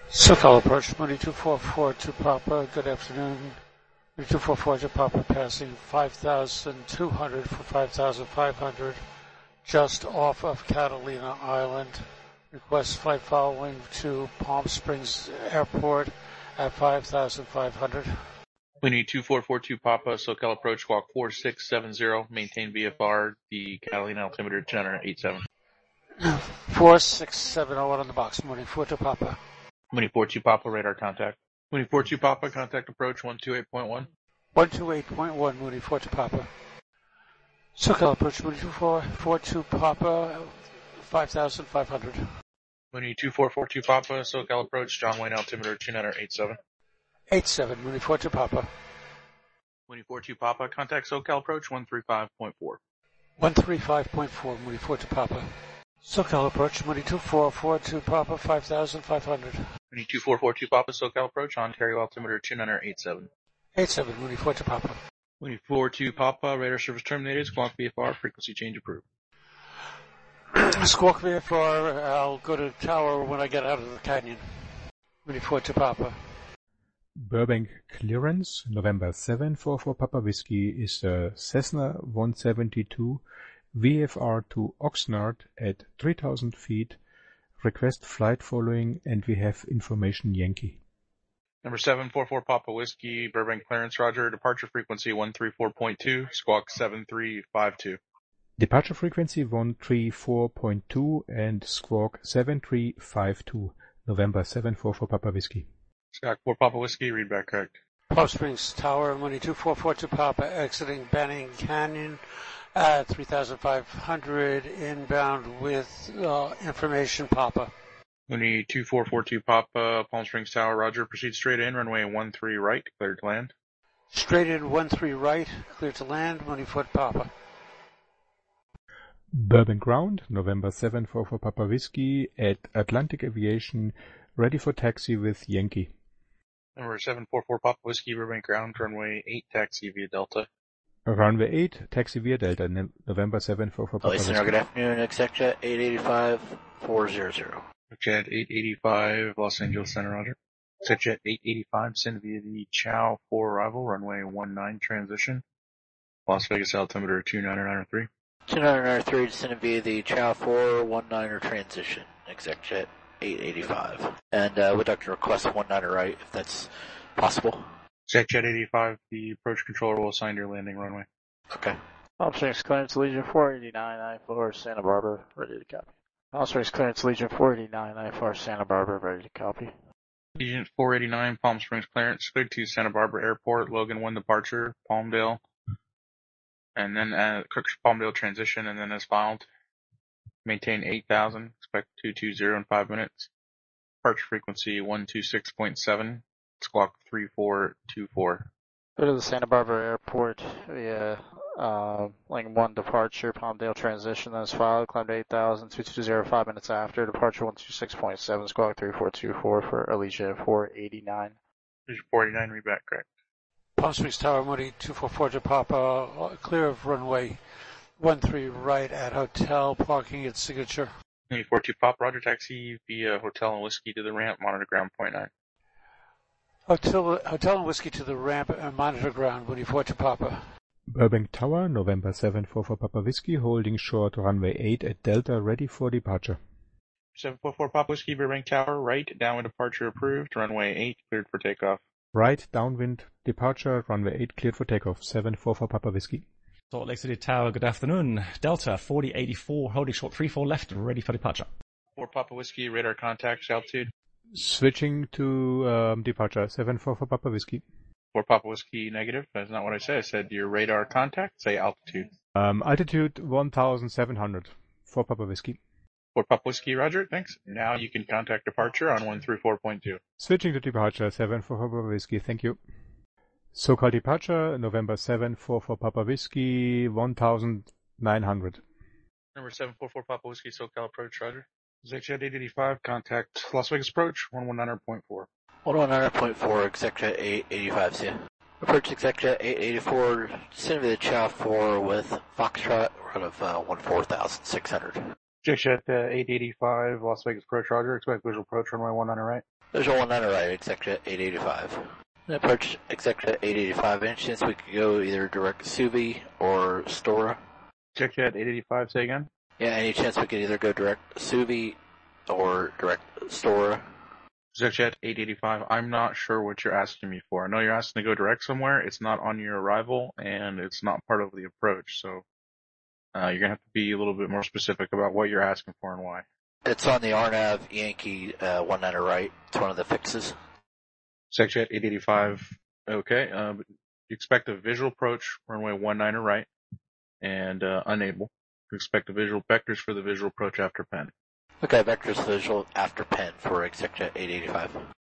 SoCal approach, Mooney 244 to Papa, good afternoon. Mooney 244 to Papa, passing 5,200 for 5,500, just off of Catalina Island. Request flight following to Palm Springs Airport at 5,500. Mooney 2442 Papa, SoCal approach, squawk 4670, maintain VFR, the Catalina altimeter 1087. 46701 on the box, Mooney 42 Papa. Mooney 42 Papa, radar contact. Mooney 42 Papa, contact approach 128.1. 128.1, Mooney 42 Papa. SoCal approach, Mooney 2442 Papa, 5,500. Mooney 2442 Papa, SoCal approach, John Wayne altimeter 2987. 87, Mooney 42 Papa. Mooney 42 Papa, contact SoCal approach 135.4. 135.4, Mooney 42 Papa. SoCal approach, Mooney 2442 Papa, 5,500. Mooney 2442 Papa, SoCal approach, Ontario altimeter 2987. 87, Mooney 42 Papa. Mooney 42 Papa, radar service terminated, squawk VFR, frequency change approved. Squawk VFR, I'll go to tower when I get out of the canyon. Mooney 42 Papa. Burbank clearance, November 744 Papa Whiskey is a Cessna 172 VFR to Oxnard at 3,000 feet. Request flight following, and we have information Yankee. Number 744 Papa Whiskey, Burbank clearance, roger, departure frequency 134.2, squawk 7352. Departure frequency 134.2 and squawk 7352, November 744 Papa Whiskey. Squawk 4 Papa Whiskey, read back correct. Palm Springs Tower, Mooney 2442 Papa, exiting Banning Canyon at 3,500, inbound with information Papa. Mooney 2442 Papa, Palm Springs Tower, roger, proceed straight in, runway 13 right, cleared to land. Straight in 13 right, clear to land, Mooney 42 Papa. Burbank ground, November 744 Papa Whiskey at Atlantic Aviation, ready for taxi with Yankee. Number 744 Papa Whiskey, Burbank ground, runway 8, taxi via Delta. Runway 8, taxi via Delta, November 744 Papa Whiskey. Good afternoon, ExecJet 885-400. Jet 885, Los Angeles Center, roger. ExecJet 885, send via the Chow 4 arrival, runway 19 transition. Las Vegas altimeter 2993. 2993, descending via the Chow 419er transition, ExecJet 885. And we'd like to request 19er right, if that's possible. ExecJet 885, the approach controller will assign your landing runway. Okay. Palm Springs clearance, Legion 489-94, Santa Barbara, ready to copy. Palm Springs clearance, Legion 489-94, Santa Barbara, ready to copy. Legion 489, Palm Springs clearance, cleared to Santa Barbara Airport, Logan 1 departure, Palmdale. And then Palmdale transition, and then as filed. Maintain 8,000, expect 220 in 5 minutes. Departure frequency 126.7, squawk 3424. Go to the Santa Barbara Airport via lane 1 departure, Palmdale transition, then is filed, climb to 8,000, 220 5 minutes after, departure 126.7, squawk 3424 for Allegiant 489. Allegiant 489, read back correct. Palm Springs Tower, Mooney 244 to Papa, clear of runway 13 right at hotel, parking at Signature. Mooney 42 Papa, roger, taxi via Hotel and Whiskey to the ramp, monitor ground point 9. Hotel and Whiskey to the ramp and monitor ground, Mooney 42 Papa. Burbank Tower, November 744 Papa Whiskey, holding short runway 8 at Delta, ready for departure. 744 Papa Whiskey, Burbank Tower, right, downwind departure approved, runway 8, cleared for takeoff. Right, downwind departure, runway 8, cleared for takeoff, 744 Papa Whiskey. Salt Lake City Tower, good afternoon. Delta 4084, holding short 34 left, ready for departure. 4 Papa Whiskey, radar contact, altitude. Switching to departure, 744 Papa Whiskey. 4 Papa Whiskey, negative. That's not what I said. I said your radar contact, say altitude. Altitude 1,700, 4 Papa Whiskey. 4 Papa Whiskey, roger, thanks. Now you can contact departure on 134.2. Switching to departure, 744 Papa Whiskey, thank you. SoCal departure, November 744 Papa Whiskey, 1,900. Number 744 Papa Whiskey, SoCal approach, roger. ExecJet 885, contact Las Vegas approach, 119.4. 119.4, ExecJet 885, see ya. Approach ExecJet 884, descend via the Chow 4 with Foxtrot, run of 14,600. ExecJet 885, Las Vegas approach, Roger. Expect visual approach, runway 19 right. Visual 19 right, ExecJet 885. Approach ExecJet 885. Any chance we could go either direct Subi or Stora? ExecJet 885, say again? Yeah, any chance we could either go direct Subi or direct Stora? ExecJet 885, I'm not sure what you're asking me for. I know you're asking to go direct somewhere. It's not on your arrival, and it's not part of the approach, so you're going to have to be a little bit more specific about what you're asking for and why. It's on the RNAV Yankee 19 right. It's one of the fixes. ExecJet 885, okay. Expect a visual approach, runway 19 right, and unable. Expect a visual vectors for the visual approach after pen. Okay, vectors visual after pen for ExecJet 885.